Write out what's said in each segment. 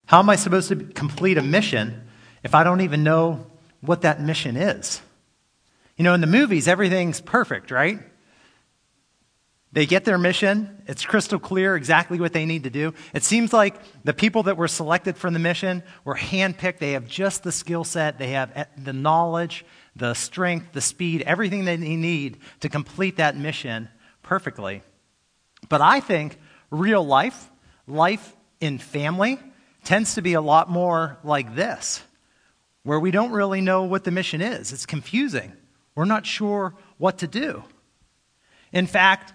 How am I supposed to complete a mission if I don't even know what that mission is? You know, in the movies, everything's perfect, right? They get their mission. It's crystal clear exactly what they need to do. It seems like the people that were selected for the mission were handpicked. They have just the skill set. They have the knowledge, the strength, the speed, everything they need to complete that mission perfectly. But I think real life in family, tends to be a lot more like this, where we don't really know what the mission is. It's confusing. We're not sure what to do. In fact,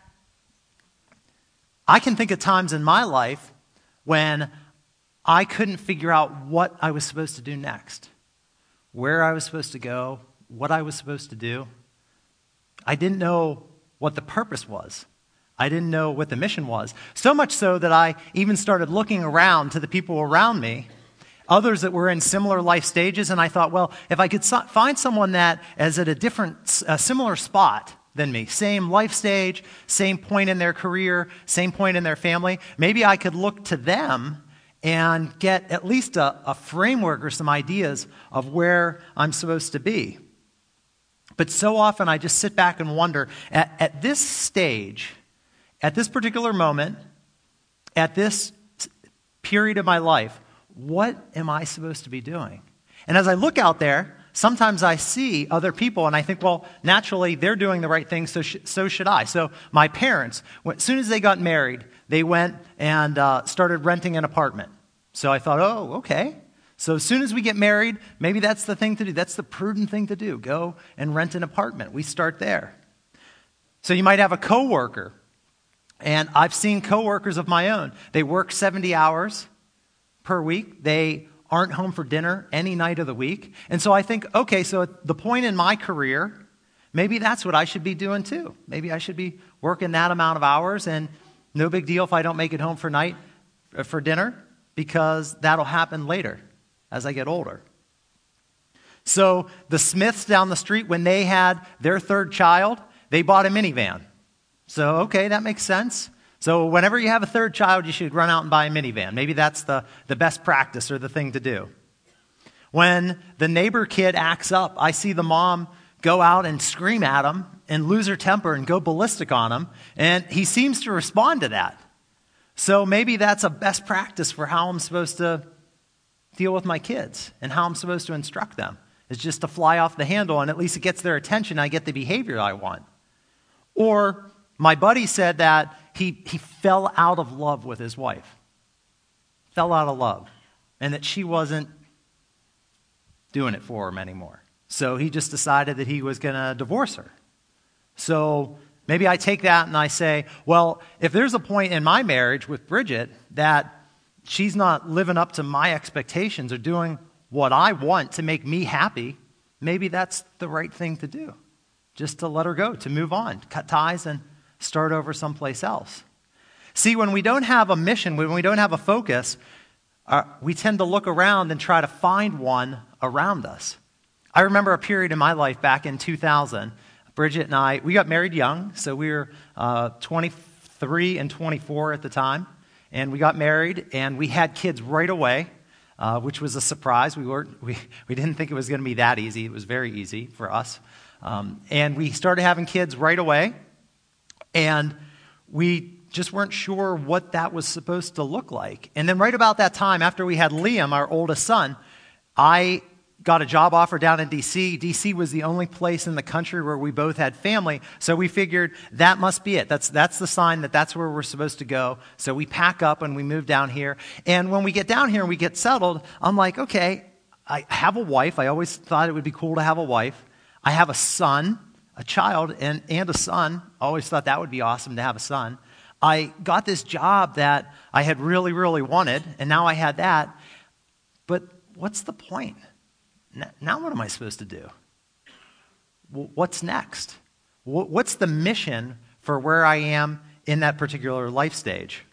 I can think of times in my life when I couldn't figure out what I was supposed to do next, where I was supposed to go, what I was supposed to do. I didn't know what the purpose was. I didn't know what the mission was. So much so that I even started looking around to the people around me, others that were in similar life stages, and I thought, well, if I could find someone that is at a similar spot than me, same life stage, same point in their career, same point in their family, maybe I could look to them and get at least a framework or some ideas of where I'm supposed to be. But so often I just sit back and wonder, at this stage, at this particular moment, at this period of my life, what am I supposed to be doing? And as I look out there, sometimes I see other people and I think, well, naturally they're doing the right thing, so should I. So my parents, as soon as they got married, they went and started renting an apartment. So I thought, oh, okay. So as soon as we get married, maybe that's the thing to do. That's the prudent thing to do. Go and rent an apartment. We start there. So you might have a coworker. And I've seen coworkers of my own. They work 70 hours per week. They aren't home for dinner any night of the week. And so I think, okay, so at the point in my career, maybe that's what I should be doing too. Maybe I should be working that amount of hours, and no big deal if I don't make it home for dinner, because that'll happen later as I get older. So the Smiths down the street, when they had their third child, they bought a minivan. So, okay, that makes sense. So whenever you have a third child, you should run out and buy a minivan. Maybe that's the best practice or the thing to do. When the neighbor kid acts up, I see the mom go out and scream at him and lose her temper and go ballistic on him, and he seems to respond to that. So maybe that's a best practice for how I'm supposed to deal with my kids and how I'm supposed to instruct them. It's just to fly off the handle, and at least it gets their attention. I get the behavior I want. Or my buddy said that he fell out of love with his wife. Fell out of love. And that she wasn't doing it for him anymore. So he just decided that he was going to divorce her. So maybe I take that and I say, well, if there's a point in my marriage with Bridget that she's not living up to my expectations or doing what I want to make me happy, maybe that's the right thing to do. Just to let her go, to move on, cut ties and start over someplace else. See, when we don't have a mission, when we don't have a focus, we tend to look around and try to find one around us. I remember a period in my life back in 2000. Bridget and I, we got married young, so we were 23 and 24 at the time. And we got married, and we had kids right away, which was a surprise. We didn't think it was going to be that easy. It was very easy for us. And we started having kids right away, and we just weren't sure what that was supposed to look like. And then right about that time, after we had Liam, our oldest son, I got a job offer down in D.C. D.C. was the only place in the country where we both had family, so we figured that must be it. That's the sign that that's where we're supposed to go. So we pack up and we move down here. And when we get down here and we get settled, I'm like, okay, I have a wife. I always thought it would be cool to have a wife. I have a son, a child, and a son. I always thought that would be awesome to have a son. I got this job that I had really, really wanted, and now I had that. But what's the point? Now what am I supposed to do? What's next? What's the mission for where I am in that particular life stage?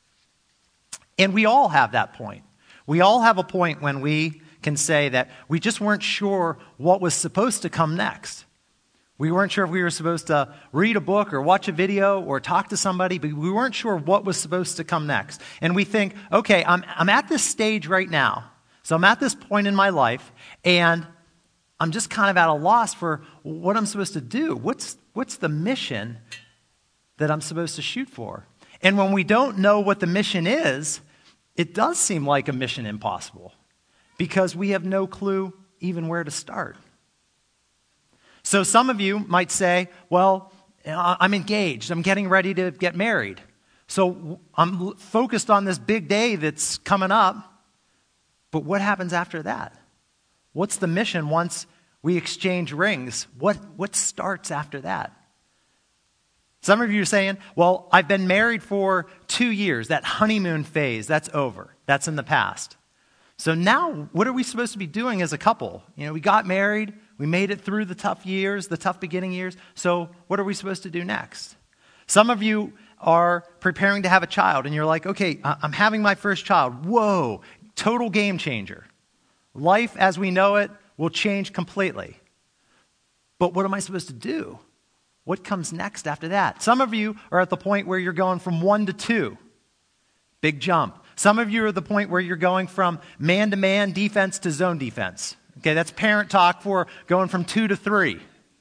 And we all have that point. We all have a point when we can say that we just weren't sure what was supposed to come next. We weren't sure if we were supposed to read a book or watch a video or talk to somebody, but we weren't sure what was supposed to come next. And we think, okay, I'm at this stage right now. So I'm at this point in my life, and I'm just kind of at a loss for what I'm supposed to do. What's the mission that I'm supposed to shoot for? And when we don't know what the mission is, it does seem like a mission impossible because we have no clue even where to start. So some of you might say, well, I'm engaged. I'm getting ready to get married. So I'm focused on this big day that's coming up. But what happens after that? What's the mission once we exchange rings? What starts after that? Some of you are saying, well, I've been married for 2 years. That honeymoon phase, that's over. That's in the past. So now, what are we supposed to be doing as a couple? We got married. We made it through the tough years, the tough beginning years. So what are we supposed to do next? Some of you are preparing to have a child, and you're like, okay, I'm having my first child. Whoa, total game changer. Life as we know it will change completely. But what am I supposed to do? What comes next after that? Some of you are at the point where you're going from 1 to 2. Big jump. Some of you are at the point where you're going from man-to-man defense to zone defense. Okay, that's parent talk for going from 2 to 3.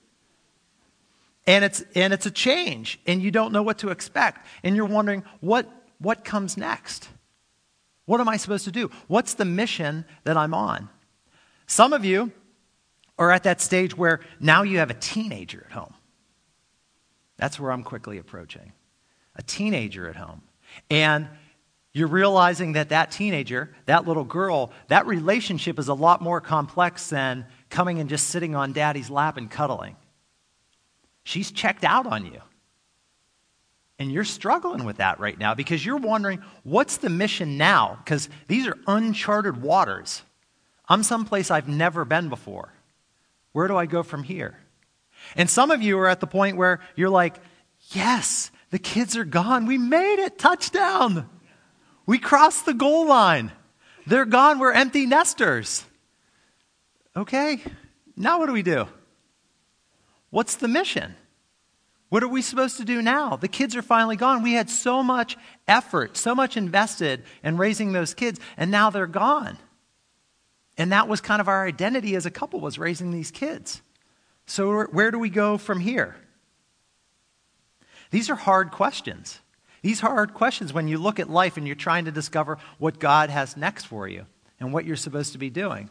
And it's a change, and you don't know what to expect. And you're wondering, what comes next? What am I supposed to do? What's the mission that I'm on? Some of you are at that stage where now you have a teenager at home. That's where I'm quickly approaching. A teenager at home. And you're realizing that teenager, that little girl, that relationship is a lot more complex than coming and just sitting on daddy's lap and cuddling. She's checked out on you. And you're struggling with that right now because you're wondering, what's the mission now? Because these are uncharted waters. I'm someplace I've never been before. Where do I go from here? And some of you are at the point where you're like, yes, the kids are gone. We made it. Touchdown. We crossed the goal line. They're gone. We're empty nesters. Okay, now what do we do? What's the mission? What are we supposed to do now? The kids are finally gone. We had so much effort, so much invested in raising those kids, and now they're gone. And that was kind of our identity as a couple, was raising these kids. So where do we go from here? These are hard questions. These are hard questions when you look at life and you're trying to discover what God has next for you and what you're supposed to be doing.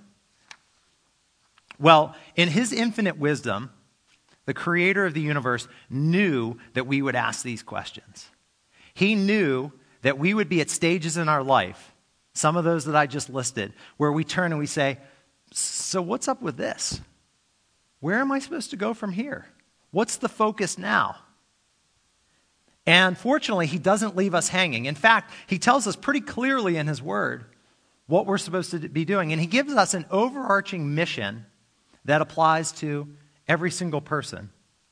Well, in his infinite wisdom, the creator of the universe knew that we would ask these questions. He knew that we would be at stages in our life, some of those that I just listed, where we turn and we say, so what's up with this? Where am I supposed to go from here? What's the focus now? And fortunately, he doesn't leave us hanging. In fact, he tells us pretty clearly in his word what we're supposed to be doing. And he gives us an overarching mission that applies to every single person.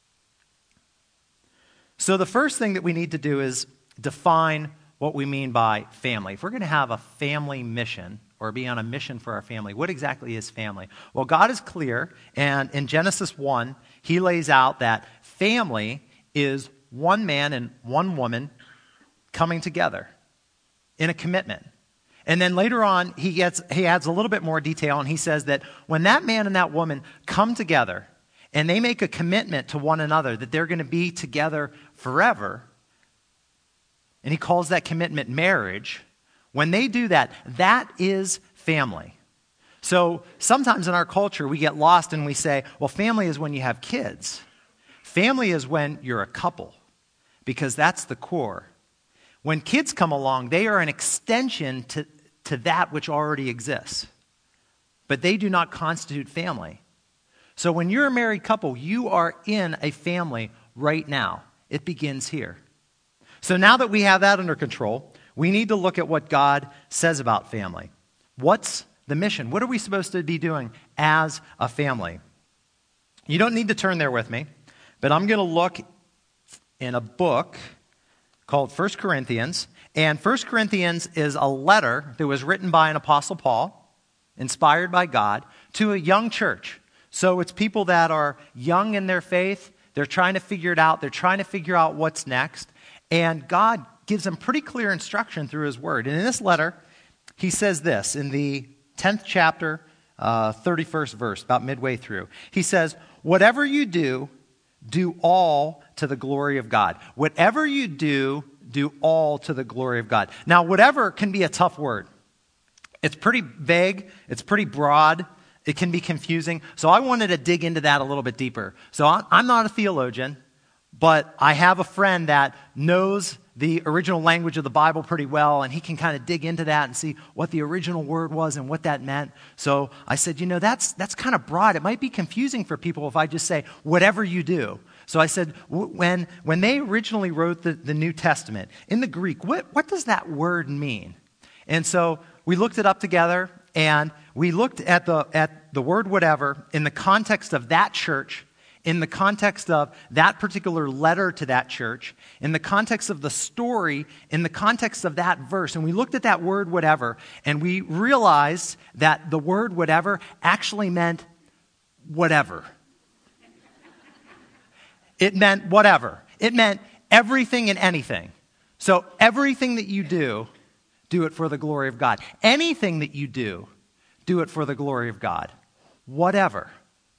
So the first thing that we need to do is define what we mean by family. If we're going to have a family mission or be on a mission for our family, what exactly is family? Well, God is clear, and in Genesis 1, he lays out that family is one man and one woman coming together in a commitment. And then later on, he adds a little bit more detail, and he says that when that man and that woman come together and they make a commitment to one another that they're going to be together forever, and he calls that commitment marriage, when they do that, that is family. So sometimes in our culture, we get lost and we say, well, family is when you have kids. Family is when you're a couple, because that's the core. When kids come along, they are an extension to that which already exists. But they do not constitute family. So when you're a married couple, you are in a family right now. It begins here. So now that we have that under control, we need to look at what God says about family. What's the mission? What are we supposed to be doing as a family? You don't need to turn there with me, but I'm going to look in a book called 1 Corinthians. And 1 Corinthians is a letter that was written by an apostle Paul, inspired by God, to a young church. So it's people that are young in their faith. They're trying to figure it out. They're trying to figure out what's next. And God gives them pretty clear instruction through his word. And in this letter, he says this in the 10th chapter, 31st verse, about midway through. He says, whatever you do, do all to the glory of God. Whatever you do all to the glory of God. Now, whatever can be a tough word. It's pretty vague. It's pretty broad. It can be confusing. So I wanted to dig into that a little bit deeper. So I'm not a theologian, but I have a friend that knows the original language of the Bible pretty well, and he can kind of dig into that and see what the original word was and what that meant. So I said, that's kind of broad. It might be confusing for people if I just say, whatever you do. So I said, when they originally wrote the New Testament, in the Greek, what does that word mean? And so we looked it up together, and we looked at the word whatever in the context of that church, in the context of that particular letter to that church, in the context of the story, in the context of that verse. And we looked at that word whatever, and we realized that the word whatever actually meant whatever. It meant whatever. It meant everything and anything. So everything that you do it for the glory of God. Anything that you do it for the glory of God. Whatever.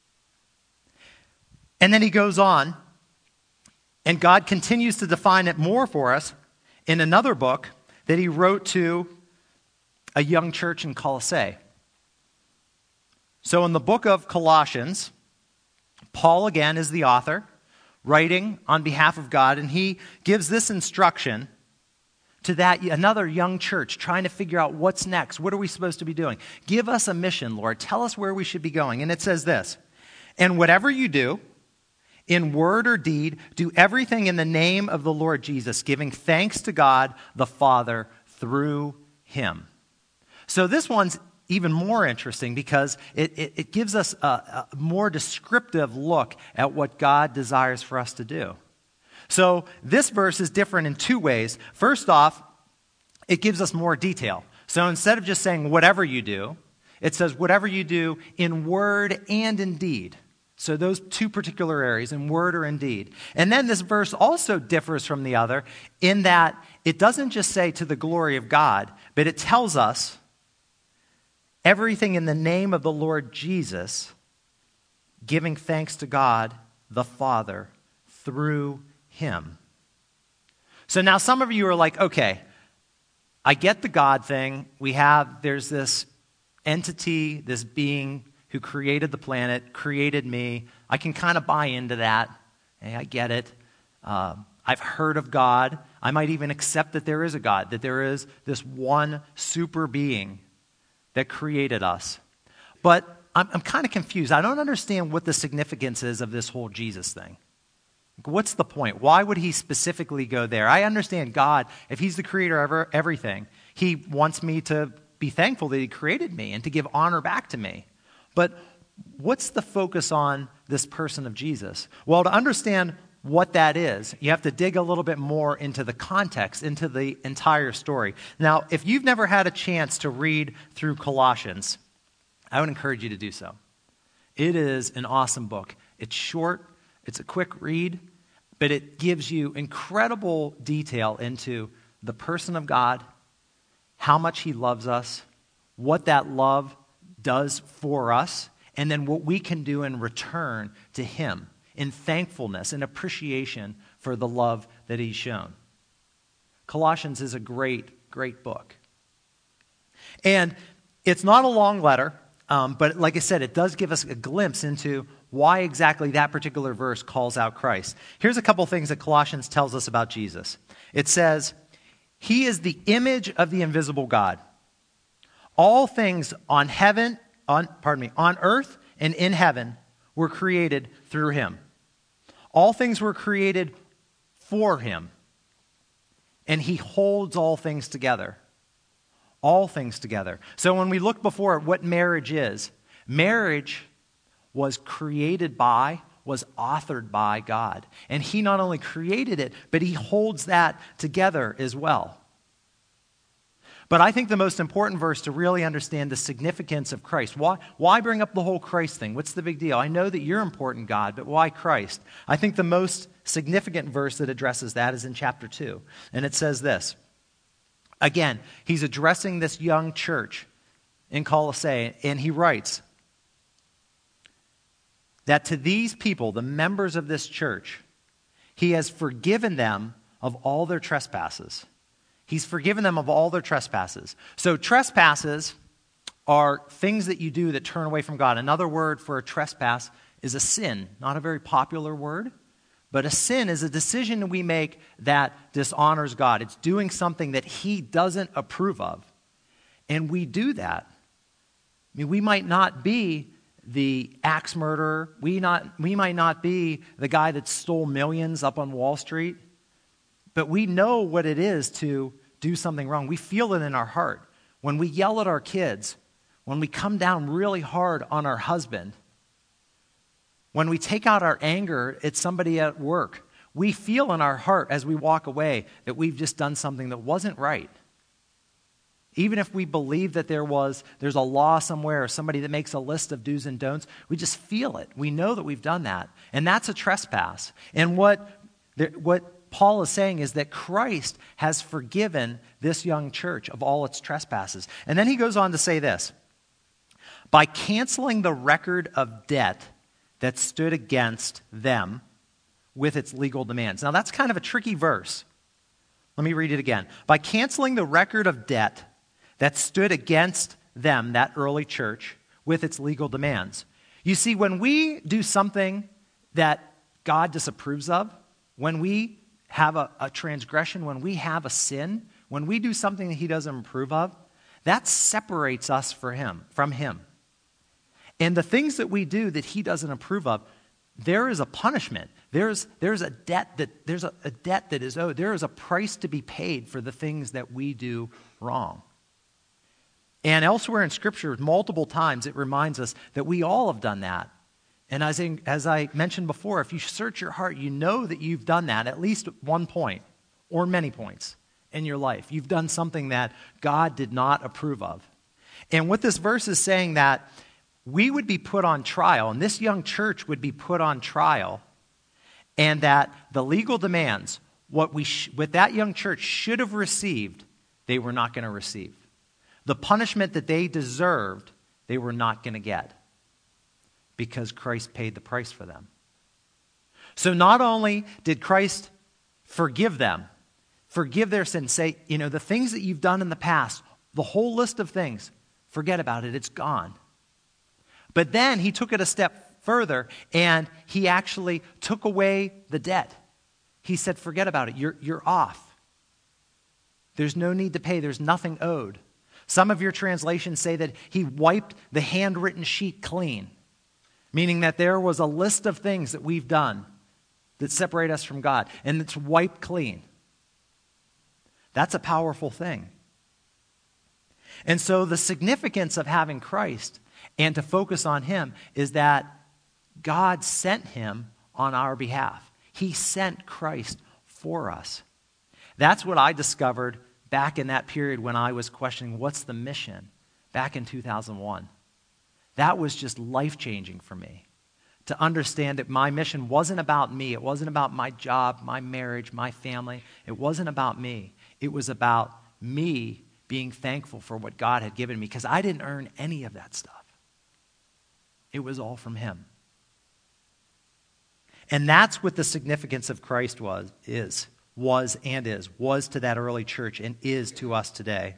And then he goes on, and God continues to define it more for us in another book that he wrote to a young church in Colossae. So in the book of Colossians, Paul again is the author, writing on behalf of God, and he gives this instruction to that another young church trying to figure out what's next. What are we supposed to be doing? Give us a mission, Lord. Tell us where we should be going. And it says this, and whatever you do, in word or deed, do everything in the name of the Lord Jesus, giving thanks to God the Father through him. So this one's even more interesting because it gives us a more descriptive look at what God desires for us to do. So this verse is different in two ways. First off, it gives us more detail. So instead of just saying whatever you do, it says whatever you do in word and in deed. So those two particular areas, in word or in deed. And then this verse also differs from the other in that it doesn't just say to the glory of God, but it tells us everything in the name of the Lord Jesus, giving thanks to God the Father through him. So now some of you are like, okay, I get the God thing. There's this entity, this being who created the planet, created me. I can kind of buy into that. Hey, I get it. I've heard of God. I might even accept that there is a God, that there is this one super being that created us. But I'm kind of confused. I don't understand what the significance is of this whole Jesus thing. What's the point? Why would he specifically go there? I understand God, if he's the creator of everything, he wants me to be thankful that he created me and to give honor back to me. But what's the focus on this person of Jesus? Well, to understand what that is, you have to dig a little bit more into the context, into the entire story. Now, if you've never had a chance to read through Colossians, I would encourage you to do so. It is an awesome book. It's short, it's a quick read, but it gives you incredible detail into the person of God, how much he loves us, what that love does for us, and then what we can do in return to him in thankfulness and appreciation for the love that he's shown. Colossians is a great, great book. And it's not a long letter, but like I said, it does give us a glimpse into why exactly that particular verse calls out Christ. Here's a couple things that Colossians tells us about Jesus. It says, he is the image of the invisible God. All things on earth and in heaven were created through him. All things were created for him. And he holds all things together. All things together. So when we look before at what marriage is, marriage was created by, was authored by God. And he not only created it, but he holds that together as well. But I think the most important verse to really understand the significance of Christ. Why bring up the whole Christ thing? What's the big deal? I know that you're important, God, but why Christ? I think the most significant verse that addresses that is in chapter 2. And it says this. Again, he's addressing this young church in Colossae, and he writes that to these people, the members of this church, he has forgiven them of all their trespasses. He's forgiven them of all their trespasses. So trespasses are things that you do that turn away from God. Another word for a trespass is a sin. Not a very popular word, but a sin is a decision that we make that dishonors God. It's doing something that he doesn't approve of. And we do that. I mean, we might not be the axe murderer. We might not be the guy that stole millions up on Wall Street. But we know what it is to do something wrong. We feel it in our heart. When we yell at our kids, when we come down really hard on our husband, when we take out our anger at somebody at work, we feel in our heart as we walk away that we've just done something that wasn't right. Even if we believe that there's a law somewhere or somebody that makes a list of do's and don'ts, we just feel it. We know that we've done that. And that's a trespass. And what Paul is saying is that Christ has forgiven this young church of all its trespasses. And then he goes on to say this. By canceling the record of debt that stood against them with its legal demands. Now that's kind of a tricky verse. Let me read it again. By canceling the record of debt that stood against them, that early church, with its legal demands. You see, when we do something that God disapproves of, when we have a transgression, when we have a sin, when we do something that he doesn't approve of, that separates us from him. And the things that we do that he doesn't approve of, there is a punishment. There's a debt that is owed. There is a price to be paid for the things that we do wrong. And elsewhere in Scripture, multiple times, it reminds us that we all have done that. And as I mentioned before, if you search your heart, you know that you've done that at least at one point or many points in your life. You've done something that God did not approve of. And what this verse is saying that we would be put on trial, and this young church would be put on trial, and that the legal demands, what that young church should have received, they were not going to receive. The punishment that they deserved, they were not going to get. Because Christ paid the price for them. So not only did Christ forgive them, forgive their sins, say, the things that you've done in the past, the whole list of things, forget about it, it's gone. But then he took it a step further and he actually took away the debt. He said, forget about it, you're off. There's no need to pay, there's nothing owed. Some of your translations say that he wiped the handwritten sheet clean. Meaning that there was a list of things that we've done that separate us from God, and it's wiped clean. That's a powerful thing. And so the significance of having Christ and to focus on him is that God sent him on our behalf. He sent Christ for us. That's what I discovered back in that period when I was questioning what's the mission back in 2001. That was just life-changing for me, to understand that my mission wasn't about me. It wasn't about my job, my marriage, my family. It wasn't about me. It was about me being thankful for what God had given me, because I didn't earn any of that stuff. It was all from him. And that's what the significance of Christ was to that early church and is to us today.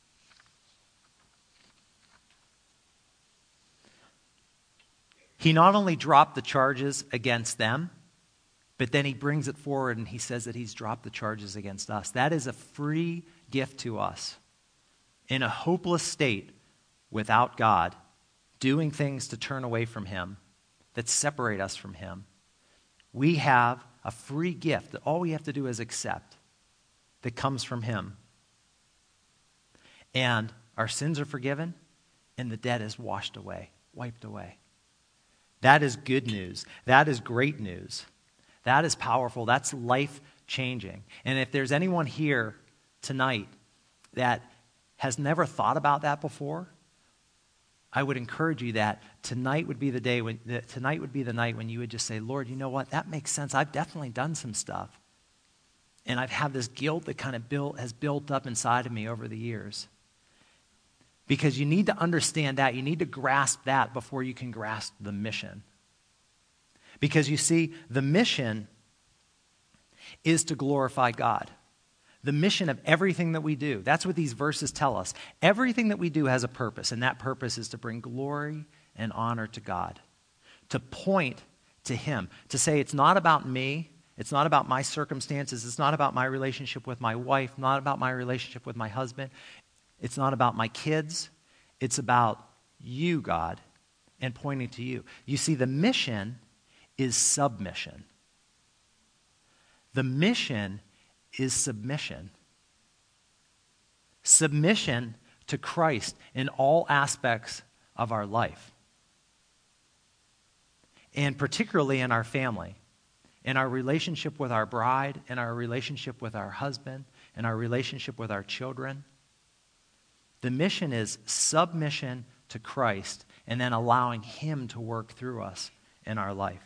He not only dropped the charges against them, but then he brings it forward and he says that he's dropped the charges against us. That is a free gift to us. In a hopeless state without God, doing things to turn away from him, that separate us from him, we have a free gift that all we have to do is accept, that comes from him. And our sins are forgiven, and the debt is washed away, wiped away. That is good news. That is great news. That is powerful. That's life-changing. And if there's anyone here tonight that has never thought about that before, I would encourage you that tonight would be the night when you would just say, Lord, you know what? That makes sense. I've definitely done some stuff. And I've had this guilt that kind of has built up inside of me over the years. Because you need to understand that. You need to grasp that before you can grasp the mission. Because you see, the mission is to glorify God. The mission of everything that we do. That's what these verses tell us. Everything that we do has a purpose, and that purpose is to bring glory and honor to God. To point to Him. To say it's not about me. It's not about my circumstances. It's not about my relationship with my wife. Not about my relationship with my husband. It's not about my kids. It's about you, God, and pointing to you. You see, the mission is submission. The mission is submission. Submission to Christ in all aspects of our life. And particularly in our family, in our relationship with our bride, in our relationship with our husband, in our relationship with our children. The mission is submission to Christ and then allowing Him to work through us in our life.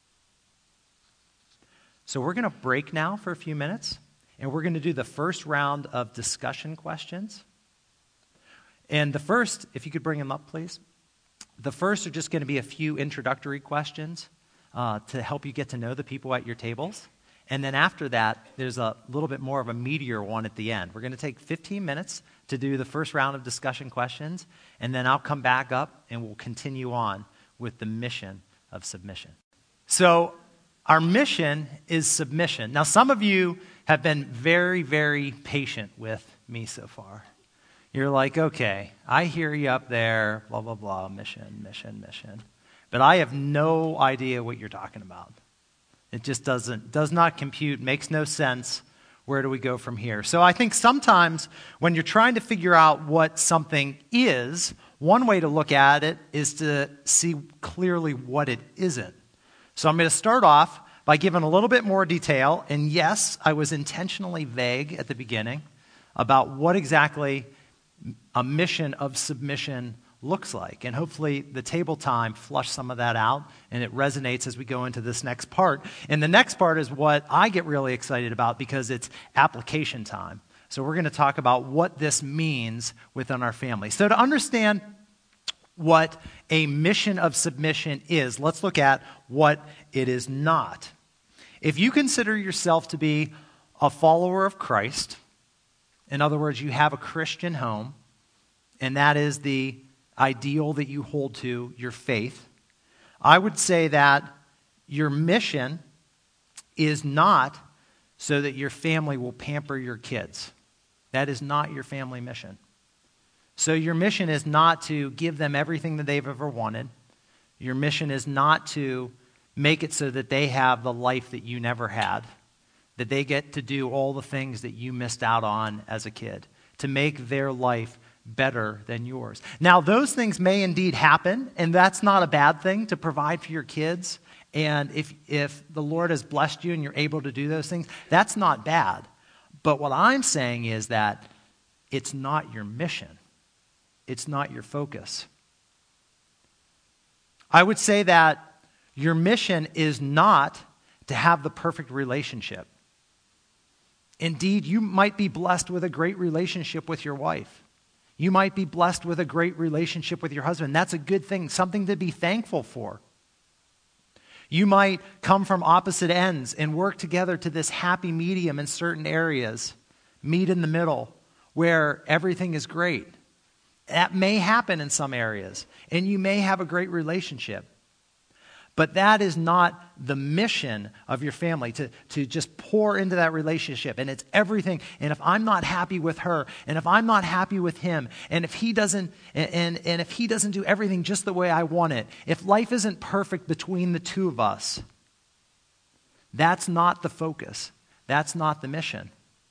So we're going to break now for a few minutes, and we're going to do the first round of discussion questions. And the first, if you could bring them up, please. The first are just going to be a few introductory questions to help you get to know the people at your tables. And then after that, there's a little bit more of a meatier one at the end. We're going to take 15 minutes to do the first round of discussion questions, and then I'll come back up and we'll continue on with the mission of submission. So our mission is submission. Now, some of you have been very, very patient with me so far. You're like, okay, I hear you up there, blah, blah, blah, mission, mission, mission. But I have no idea what you're talking about. It just does not compute, makes no sense. Where do we go from here? So I think sometimes when you're trying to figure out what something is, one way to look at it is to see clearly what it isn't. So I'm going to start off by giving a little bit more detail. And yes, I was intentionally vague at the beginning about what exactly a mission of submission looks like. And hopefully the table time flushed some of that out and it resonates as we go into this next part. And the next part is what I get really excited about because it's application time. So we're going to talk about what this means within our family. So to understand what a mission of submission is, let's look at what it is not. If you consider yourself to be a follower of Christ, in other words, you have a Christian home, and that is the ideal that you hold to, your faith, I would say that your mission is not so that your family will pamper your kids. That is not your family mission. So your mission is not to give them everything that they've ever wanted. Your mission is not to make it so that they have the life that you never had, that they get to do all the things that you missed out on as a kid, to make their life better than yours. Now, those things may indeed happen, and that's not a bad thing to provide for your kids. And if the Lord has blessed you and you're able to do those things, that's not bad. But what I'm saying is that it's not your mission. It's not your focus. I would say that your mission is not to have the perfect relationship. Indeed, you might be blessed with a great relationship with your wife. You might be blessed with a great relationship with your husband. That's a good thing, something to be thankful for. You might come from opposite ends and work together to this happy medium in certain areas, meet in the middle where everything is great. That may happen in some areas, and you may have a great relationship. But that is not the mission of your family, to just pour into that relationship. And it's everything. And if I'm not happy with her, and if I'm not happy with him, and if he doesn't, and if he doesn't do everything just the way I want it, if life isn't perfect between the two of us, that's not the focus. That's not the mission.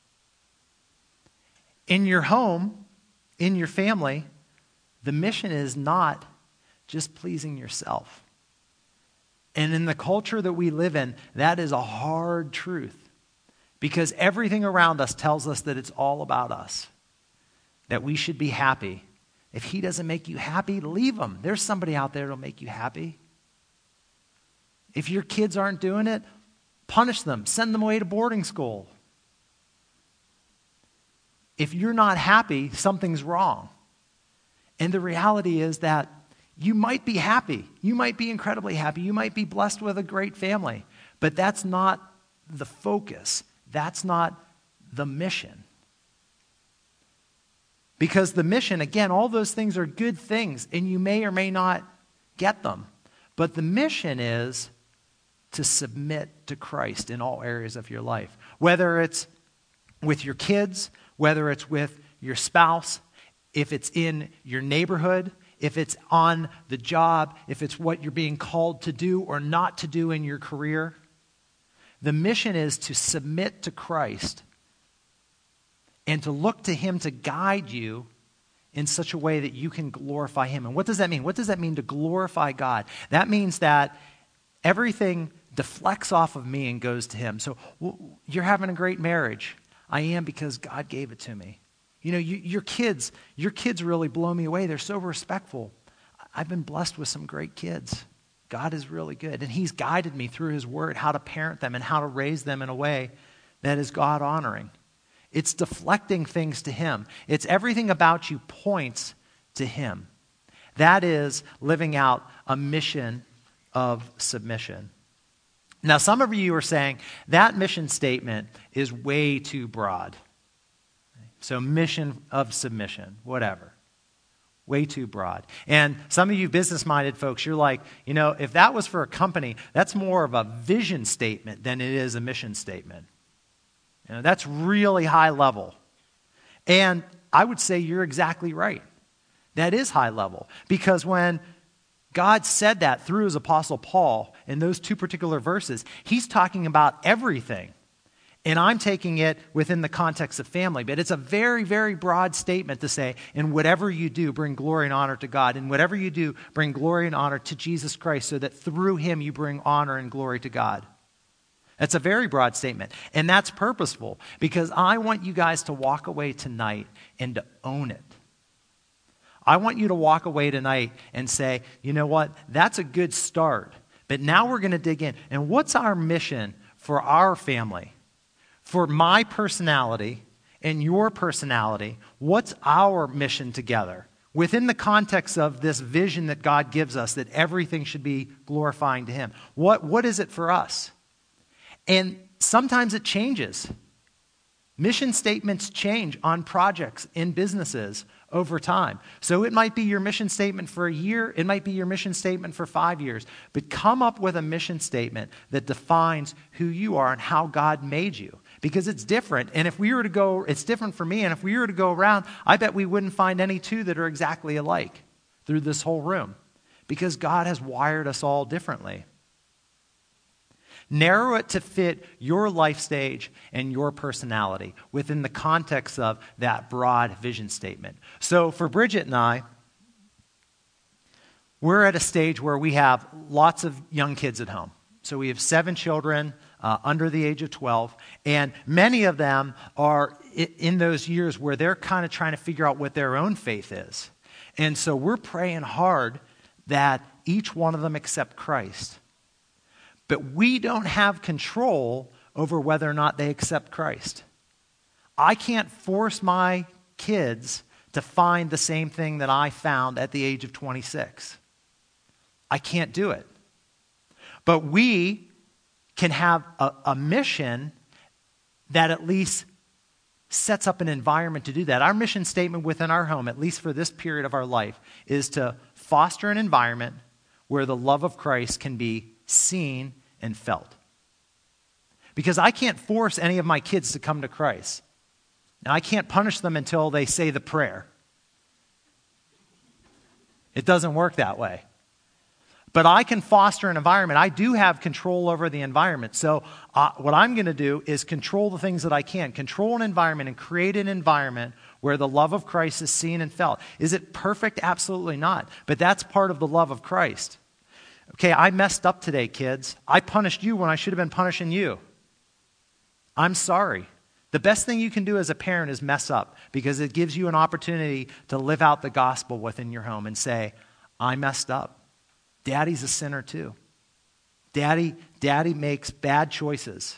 In your home, in your family, the mission is not just pleasing yourself. And in the culture that we live in, that is a hard truth because everything around us tells us that it's all about us. that we should be happy. If he doesn't make you happy, leave him. There's somebody out there that'll make you happy. If your kids aren't doing it, punish them. Send them away to boarding school. If you're not happy, something's wrong. And the reality is that you might be happy. You might be incredibly happy. You might be blessed with a great family. But that's not the focus. That's not the mission. Because the mission, again, all those things are good things, and you may or may not get them. But the mission is to submit to Christ in all areas of your life. Whether it's with your kids, whether it's with your spouse, if it's in your neighborhood, if it's on the job, if it's what you're being called to do or not to do in your career. The mission is to submit to Christ and to look to him to guide you in such a way that you can glorify him. And what does that mean? What does that mean to glorify God? That means that everything deflects off of me and goes to him. So you're having a great marriage. I am, because God gave it to me. You know, your kids really blow me away. They're so respectful. I've been blessed with some great kids. God is really good. And he's guided me through his word how to parent them and how to raise them in a way that is God-honoring. It's deflecting things to him. It's everything about you points to him. That is living out a mission of submission. Now, some of you are saying that mission statement is way too broad. So mission of submission, whatever. Way too broad. And some of you business-minded folks, you're like, you know, if that was for a company, that's more of a vision statement than it is a mission statement. You know, that's really high level. And I would say you're exactly right. That is high level. Because when God said that through his apostle Paul in those two particular verses, he's talking about everything. And I'm taking it within the context of family. But it's a very, very broad statement to say, in whatever you do, bring glory and honor to God. In whatever you do, bring glory and honor to Jesus Christ, so that through him you bring honor and glory to God. That's a very broad statement. And that's purposeful, because I want you guys to walk away tonight and to own it. I want you to walk away tonight and say, you know what, that's a good start. But now we're going to dig in. And what's our mission for our family? For my personality and your personality, what's our mission together? Within the context of this vision that God gives us, that everything should be glorifying to him. What is it for us? And sometimes it changes. Mission statements change on projects in businesses over time. So it might be your mission statement for a year. It might be your mission statement for 5 years. But come up with a mission statement that defines who you are and how God made you. Because it's different. And if we were to go, it's different for me. And if we were to go around, I bet we wouldn't find any two that are exactly alike through this whole room. Because God has wired us all differently. Narrow it to fit your life stage and your personality within the context of that broad vision statement. So for Bridget and I, we're at a stage where we have lots of young kids at home. So we have 7 children under the age of 12, and many of them are in those years where they're kind of trying to figure out what their own faith is. And so we're praying hard that each one of them accept Christ. But we don't have control over whether or not they accept Christ. I can't force my kids to find the same thing that I found at the age of 26. I can't do it. But we can have a mission that at least sets up an environment to do that. Our mission statement within our home, at least for this period of our life, is to foster an environment where the love of Christ can be seen and felt. Because I can't force any of my kids to come to Christ. Now, I can't punish them until they say the prayer. It doesn't work that way. But I can foster an environment. I do have control over the environment. So what I'm going to do is control the things that I can. Control an environment and create an environment where the love of Christ is seen and felt. Is it perfect? Absolutely not. But that's part of the love of Christ. Okay, I messed up today, kids. I punished you when I should have been punishing you. I'm sorry. The best thing you can do as a parent is mess up, because it gives you an opportunity to live out the gospel within your home and say, I messed up. Daddy's a sinner too. Daddy makes bad choices.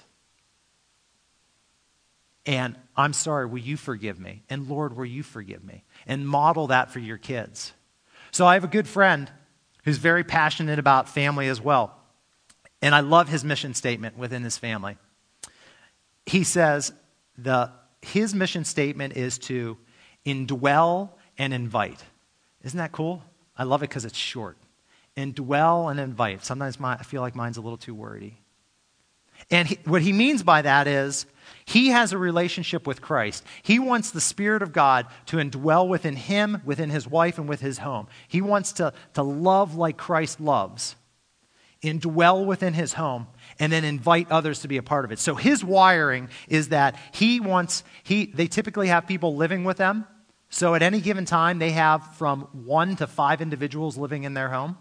And I'm sorry, will you forgive me? And Lord, will you forgive me? And model that for your kids. So I have a good friend who's very passionate about family as well. And I love his mission statement within his family. He says his mission statement is to indwell and invite. Isn't that cool? I love it because it's short. Indwell and invite. Sometimes I feel like mine's a little too wordy. And what he means by that is he has a relationship with Christ. He wants the Spirit of God to indwell within him, within his wife, and with his home. He wants to love like Christ loves, indwell within his home, and then invite others to be a part of it. So his wiring is that they typically have people living with them. So at any given time, they have from 1 to 5 individuals living in their home.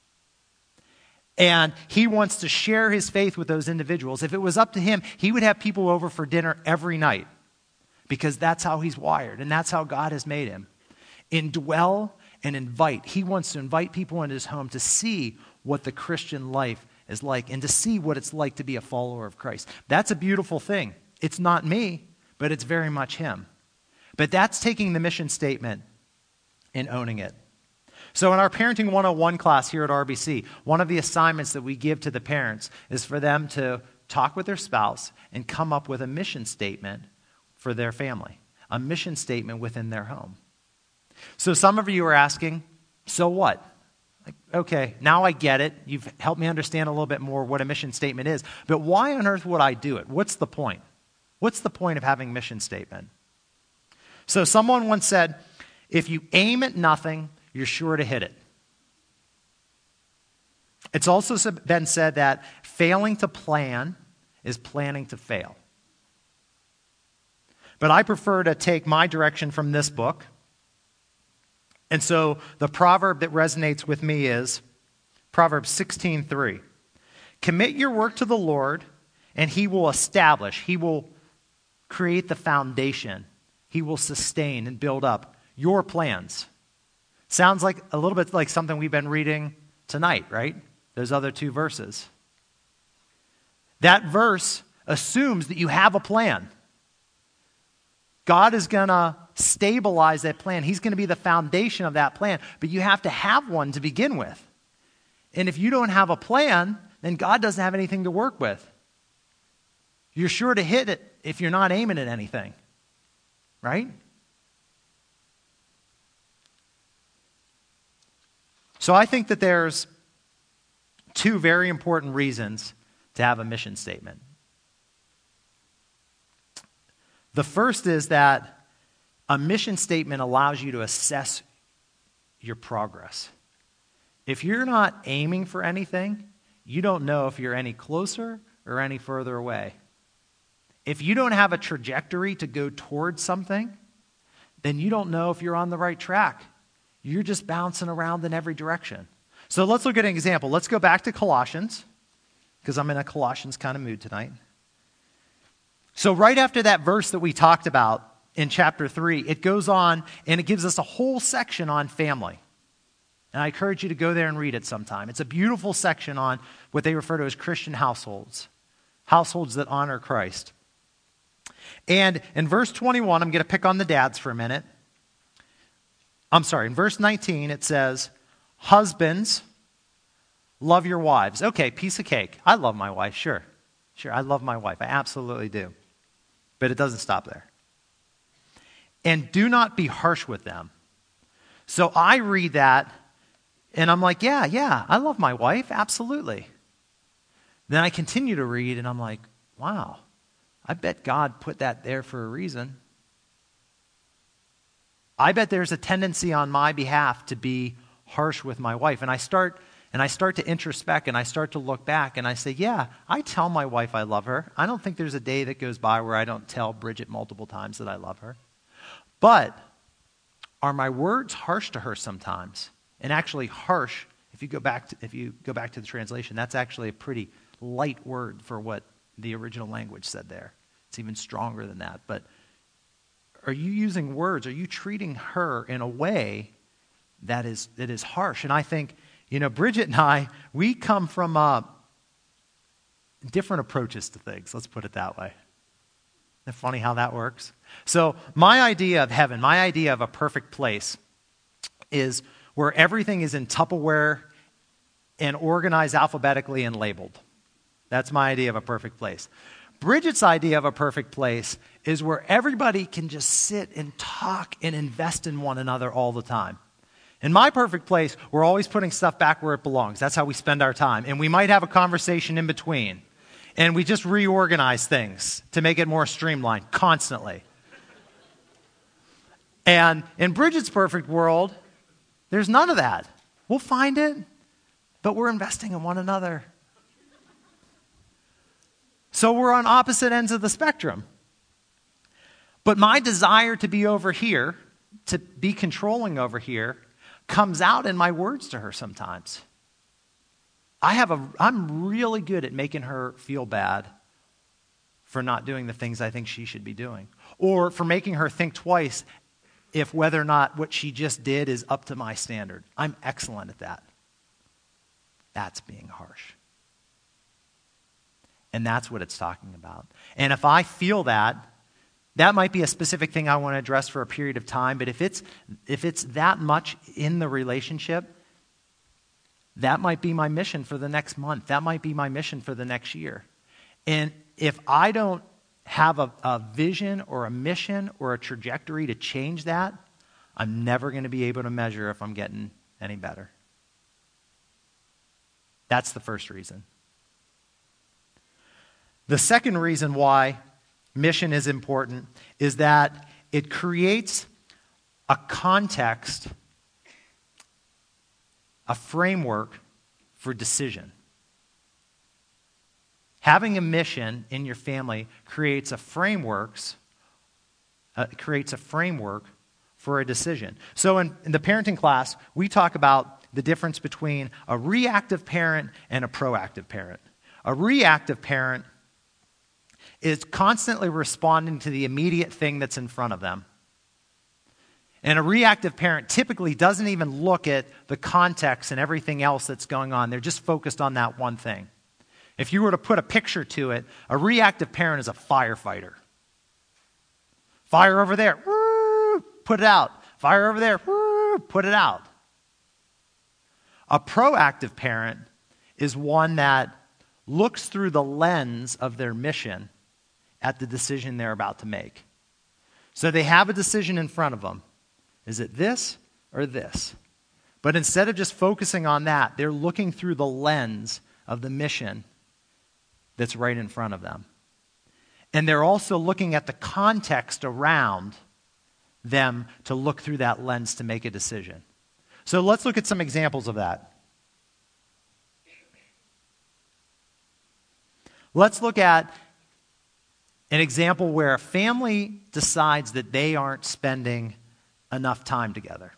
And he wants to share his faith with those individuals. If it was up to him, he would have people over for dinner every night, because that's how he's wired and that's how God has made him. Indwell and invite. He wants to invite people into his home to see what the Christian life is like and to see what it's like to be a follower of Christ. That's a beautiful thing. It's not me, but it's very much him. But that's taking the mission statement and owning it. So in our Parenting 101 class here at RBC, one of the assignments that we give to the parents is for them to talk with their spouse and come up with a mission statement for their family, a mission statement within their home. So some of you are asking, so what? Like, okay, now I get it. You've helped me understand a little bit more what a mission statement is. But why on earth would I do it? What's the point? What's the point of having a mission statement? So someone once said, if you aim at nothing, you're sure to hit it. It's also been said that failing to plan is planning to fail. But I prefer to take my direction from this book. And so the proverb that resonates with me is Proverbs 16:3. Commit your work to the Lord, and he will establish, he will create the foundation, he will sustain and build up your plans. Sounds like a little bit like something we've been reading tonight, right? Those other 2 verses. That verse assumes that you have a plan. God is going to stabilize that plan. He's going to be the foundation of that plan, but you have to have one to begin with. And if you don't have a plan, then God doesn't have anything to work with. You're sure to hit it if you're not aiming at anything, right? So I think that there's 2 very important reasons to have a mission statement. The first is that a mission statement allows you to assess your progress. If you're not aiming for anything, you don't know if you're any closer or any further away. If you don't have a trajectory to go towards something, then you don't know if you're on the right track. You're just bouncing around in every direction. So let's look at an example. Let's go back to Colossians, because I'm in a Colossians kind of mood tonight. So right after that verse that we talked about in chapter 3, it goes on and it gives us a whole section on family. And I encourage you to go there and read it sometime. It's a beautiful section on what they refer to as Christian households, households that honor Christ. And in verse 21, I'm going to pick on the dads for a minute. In verse 19, it says, husbands, love your wives. Okay, piece of cake. I love my wife, sure. Sure, I love my wife. I absolutely do. But it doesn't stop there. And do not be harsh with them. So I read that, and I'm like, yeah, I love my wife, absolutely. Then I continue to read, and I'm like, wow, I bet God put that there for a reason. I bet there's a tendency on my behalf to be harsh with my wife. And I start to introspect, and I start to look back, and I say, yeah, I tell my wife I love her. I don't think there's a day that goes by where I don't tell Bridget multiple times that I love her. But are my words harsh to her sometimes? And actually harsh, if you go back to the translation, that's actually a pretty light word for what the original language said there. It's even stronger than that. But are you using words? Are you treating her in a way that is harsh? And I think, Bridget and I, we come from different approaches to things. Let's put it that way. Isn't it funny how that works? So my idea of heaven, my idea of a perfect place is where everything is in Tupperware and organized alphabetically and labeled. That's my idea of a perfect place. Bridget's idea of a perfect place is where everybody can just sit and talk and invest in one another all the time. In my perfect place, we're always putting stuff back where it belongs. That's how we spend our time. And we might have a conversation in between. And we just reorganize things to make it more streamlined constantly. And in Bridget's perfect world, there's none of that. We'll find it, but we're investing in one another. So we're on opposite ends of the spectrum. But my desire to be over here, to be controlling over here, comes out in my words to her sometimes. I'm really good at making her feel bad for not doing the things I think she should be doing. Or for making her think twice if whether or not what she just did is up to my standard. I'm excellent at that. That's being harsh. And that's what it's talking about. And if I feel that might be a specific thing I want to address for a period of time, but if it's that much in the relationship, that might be my mission for the next month. That might be my mission for the next year. And if I don't have a vision or a mission or a trajectory to change that, I'm never going to be able to measure if I'm getting any better. That's the first reason. The second reason why mission is important is that it creates a context, a framework for decision. Having a mission in your family creates a framework for a decision. So in the parenting class, we talk about the difference between a reactive parent and a proactive parent. A reactive parent is constantly responding to the immediate thing that's in front of them. And a reactive parent typically doesn't even look at the context and everything else that's going on. They're just focused on that one thing. If you were to put a picture to it, a reactive parent is a firefighter. Fire over there, woo, put it out. Fire over there, woo, put it out. A proactive parent is one that looks through the lens of their mission at the decision they're about to make. So they have a decision in front of them. Is it this or this? But instead of just focusing on that, they're looking through the lens of the mission that's right in front of them. And they're also looking at the context around them to look through that lens to make a decision. So let's look at some examples of that. Let's look at an example where a family decides that they aren't spending enough time together.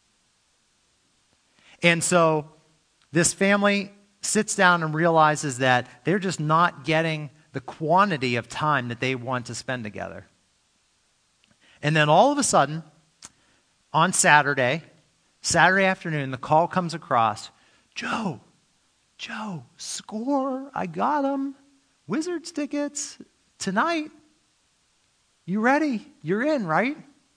And so this family sits down and realizes that they're just not getting the quantity of time that they want to spend together. And then all of a sudden, on Saturday afternoon, the call comes across, Joe, score, I got them. Wizards tickets tonight. You ready? You're in, right?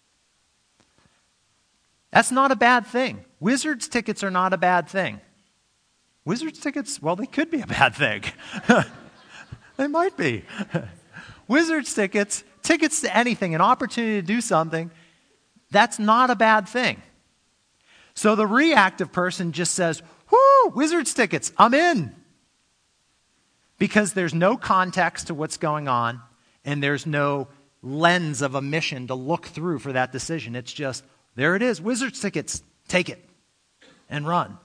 That's not a bad thing. Wizards tickets are not a bad thing. Wizards tickets, well, they could be a bad thing. They might be. Wizards tickets to anything, an opportunity to do something, that's not a bad thing. So the reactive person just says, whoo, Wizards tickets, I'm in. Because there's no context to what's going on, and there's no lens of a mission to look through for that decision. It's just, there it is, Wizards tickets, take it and run.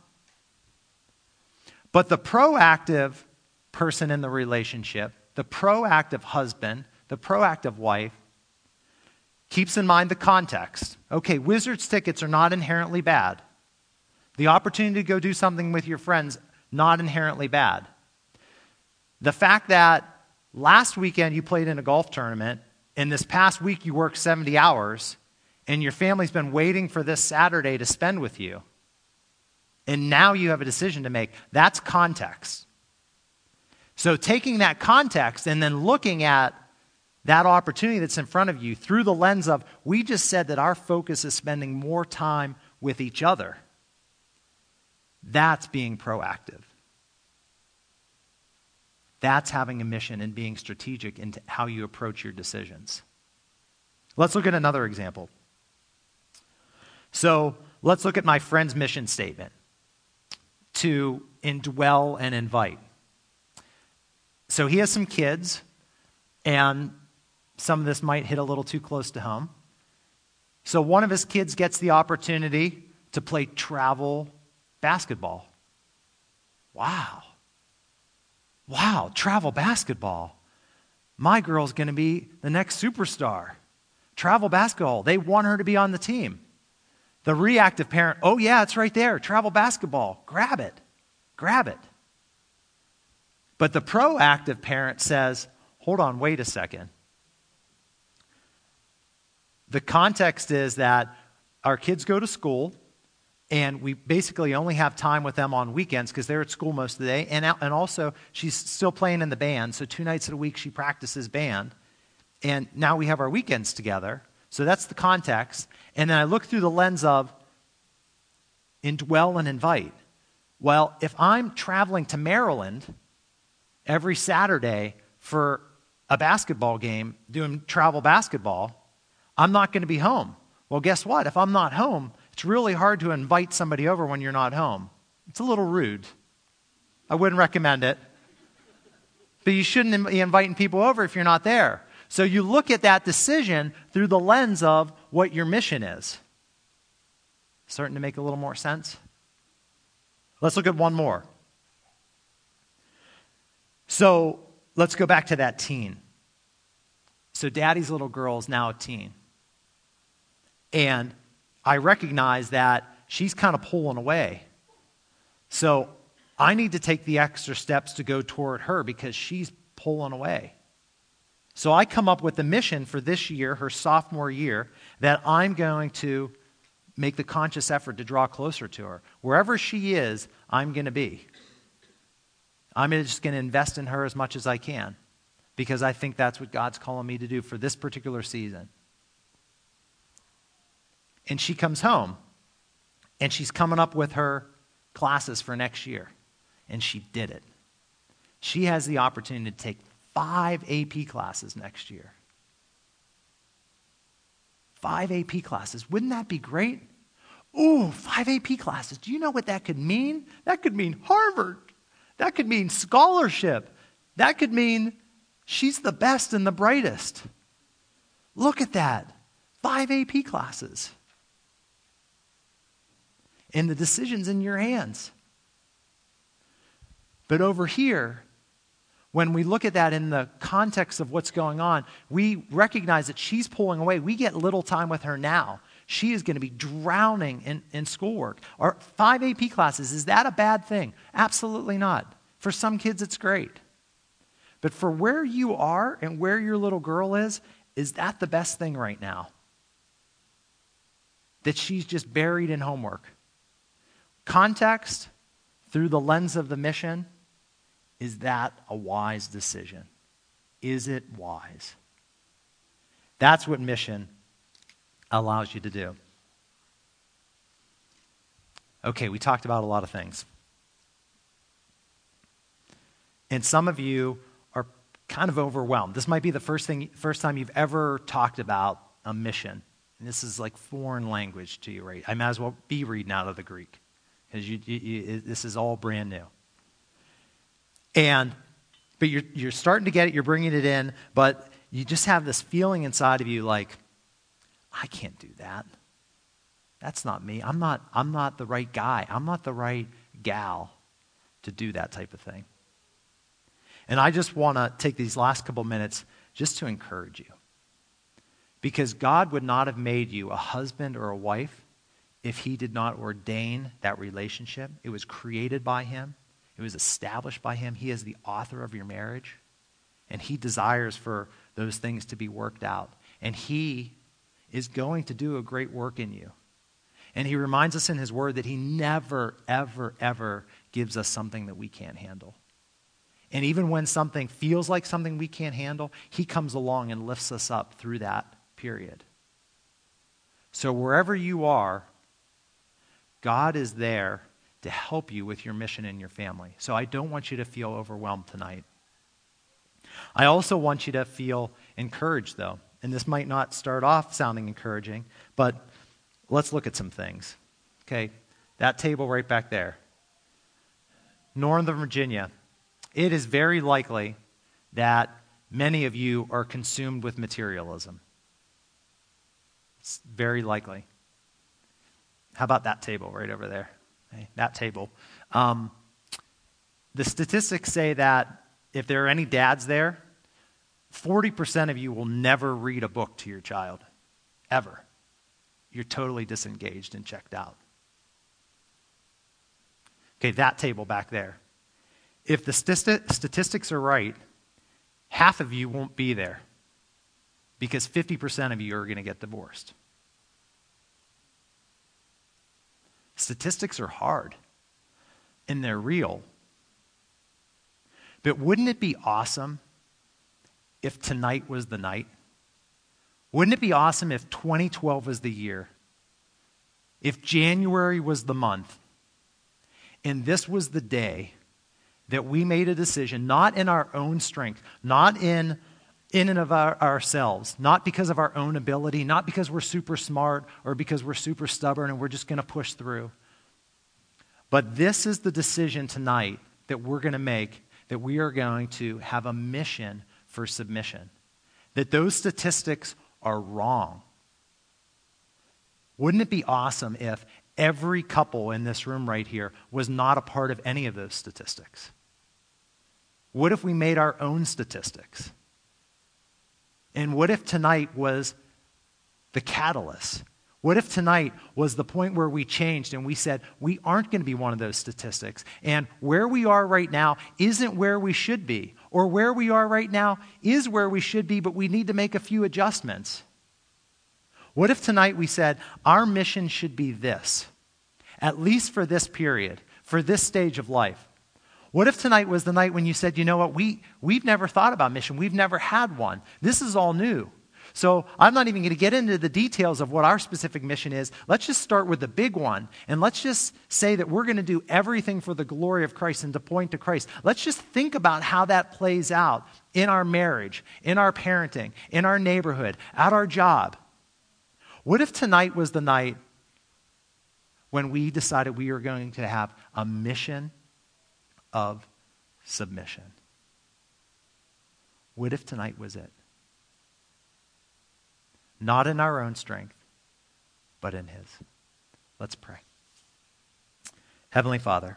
But the proactive person in the relationship, the proactive husband, the proactive wife, keeps in mind the context. Okay, Wizards tickets are not inherently bad. The opportunity to go do something with your friends, not inherently bad. The fact that last weekend you played in a golf tournament, and this past week you worked 70 hours, and your family's been waiting for this Saturday to spend with you. And now you have a decision to make. That's context. So taking that context and then looking at that opportunity that's in front of you through the lens of, we just said that our focus is spending more time with each other. That's being proactive. That's having a mission and being strategic in how you approach your decisions. Let's look at another example. So let's look at my friend's mission statement: to indwell and invite. So he has some kids, and some of this might hit a little too close to home. So one of his kids gets the opportunity to play travel basketball. Wow, travel basketball. My girl's going to be the next superstar. Travel basketball, they want her to be on the team. The reactive parent, oh yeah, it's right there, travel basketball, grab it. But the proactive parent says, hold on, wait a second. The context is that our kids go to school, and we basically only have time with them on weekends because they're at school most of the day. And also, she's still playing in the band, so 2 nights a week she practices band. And now we have our weekends together. So that's the context. And then I look through the lens of indwell and invite. Well, if I'm traveling to Maryland every Saturday for a basketball game, doing travel basketball, I'm not going to be home. Well, guess what? If I'm not home, it's really hard to invite somebody over when you're not home. It's a little rude. I wouldn't recommend it. But you shouldn't be inviting people over if you're not there. So you look at that decision through the lens of what your mission is. Starting to make a little more sense? Let's look at one more. So let's go back to that teen. So daddy's little girl is now a teen. And I recognize that she's kind of pulling away. So I need to take the extra steps to go toward her because she's pulling away. So I come up with the mission for this year, her sophomore year, that I'm going to make the conscious effort to draw closer to her. Wherever she is, I'm going to be. I'm just going to invest in her as much as I can because I think that's what God's calling me to do for this particular season. And she comes home, and she's coming up with her classes for next year. And she did it. She has the opportunity to take 5 AP classes next year. 5 AP classes. Wouldn't that be great? Ooh, 5 AP classes. Do you know what that could mean? That could mean Harvard. That could mean scholarship. That could mean she's the best and the brightest. Look at that. 5 AP classes. And the decision's in your hands. But over here, when we look at that in the context of what's going on, we recognize that she's pulling away. We get little time with her now. She is going to be drowning in schoolwork. Or 5 AP classes, is that a bad thing? Absolutely not. For some kids, it's great. But for where you are and where your little girl is that the best thing right now? That she's just buried in homework? Context, through the lens of the mission, is that a wise decision? Is it wise? That's what mission allows you to do. Okay, we talked about a lot of things. And some of you are kind of overwhelmed. This might be the first time you've ever talked about a mission. And this is like foreign language to you, right? I might as well be reading out of the Greek. Because this is all brand new. But you're starting to get it, you're bringing it in, but you just have this feeling inside of you like, I can't do that. That's not me. I'm not the right guy. I'm not the right gal to do that type of thing. And I just want to take these last couple minutes just to encourage you. Because God would not have made you a husband or a wife if he did not ordain that relationship. It was created by him. It was established by him. He is the author of your marriage. And he desires for those things to be worked out. And he is going to do a great work in you. And he reminds us in his word that he never, ever, ever gives us something that we can't handle. And even when something feels like something we can't handle, he comes along and lifts us up through that period. So wherever you are, God is there to help you with your mission in your family. So I don't want you to feel overwhelmed tonight. I also want you to feel encouraged, though. And this might not start off sounding encouraging, but let's look at some things. Okay, that table right back there. Northern Virginia. It is very likely that many of you are consumed with materialism. It's very likely. How about that table right over there? Okay, that table. The statistics say that if there are any dads there, 40% of you will never read a book to your child, ever. You're totally disengaged and checked out. Okay, that table back there. If the statistics are right, half of you won't be there because 50% of you are going to get divorced. Statistics are hard, and they're real. But wouldn't it be awesome if tonight was the night? Wouldn't it be awesome if 2012 was the year? If January was the month, and this was the day that we made a decision, not in our own strength, not in and of ourselves, not because of our own ability, not because we're super smart or because we're super stubborn and we're just going to push through. But this is the decision tonight that we're going to make, that we are going to have a mission for submission. That those statistics are wrong. Wouldn't it be awesome if every couple in this room right here was not a part of any of those statistics? What if we made our own statistics? And what if tonight was the catalyst? What if tonight was the point where we changed and we said, we aren't going to be one of those statistics. And where we are right now isn't where we should be. Or where we are right now is where we should be, but we need to make a few adjustments. What if tonight we said, our mission should be this, at least for this period, for this stage of life? What if tonight was the night when you said, you know what, we've never thought about mission. We've never had one. This is all new. So I'm not even going to get into the details of what our specific mission is. Let's just start with the big one. And let's just say that we're going to do everything for the glory of Christ and to point to Christ. Let's just think about how that plays out in our marriage, in our parenting, in our neighborhood, at our job. What if tonight was the night when we decided we were going to have a mission of submission? What if tonight was it? Not in our own strength, but in his. Let's pray. Heavenly Father,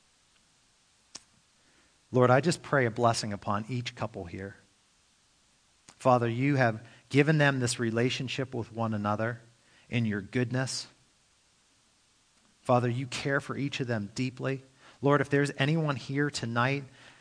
Lord, I just pray a blessing upon each couple here. Father, you have given them this relationship with one another in your goodness. Father, you care for each of them deeply. Lord, if there's anyone here tonight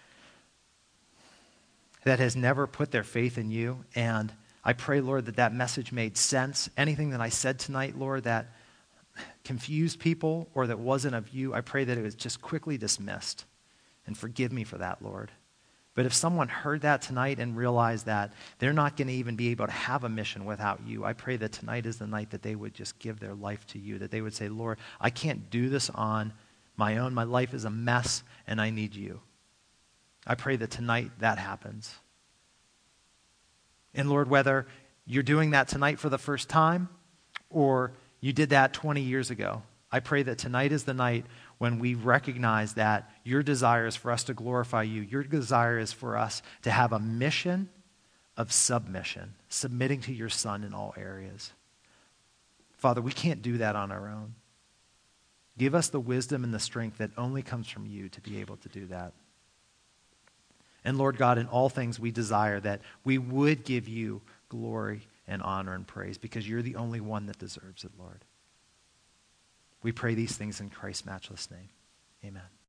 that has never put their faith in you, and I pray, Lord, that that message made sense. Anything that I said tonight, Lord, that confused people or that wasn't of you, I pray that it was just quickly dismissed. And forgive me for that, Lord. But if someone heard that tonight and realized that they're not going to even be able to have a mission without you, I pray that tonight is the night that they would just give their life to you, that they would say, Lord, I can't do this on my own. My life is a mess, and I need you. I pray that tonight that happens. And Lord, whether you're doing that tonight for the first time or you did that 20 years ago, I pray that tonight is the night when we recognize that your desire is for us to glorify you. Your desire is for us to have a mission of submission, submitting to your Son in all areas. Father, we can't do that on our own. Give us the wisdom and the strength that only comes from you to be able to do that. And Lord God, in all things we desire that we would give you glory and honor and praise because you're the only one that deserves it, Lord. We pray these things in Christ's matchless name. Amen.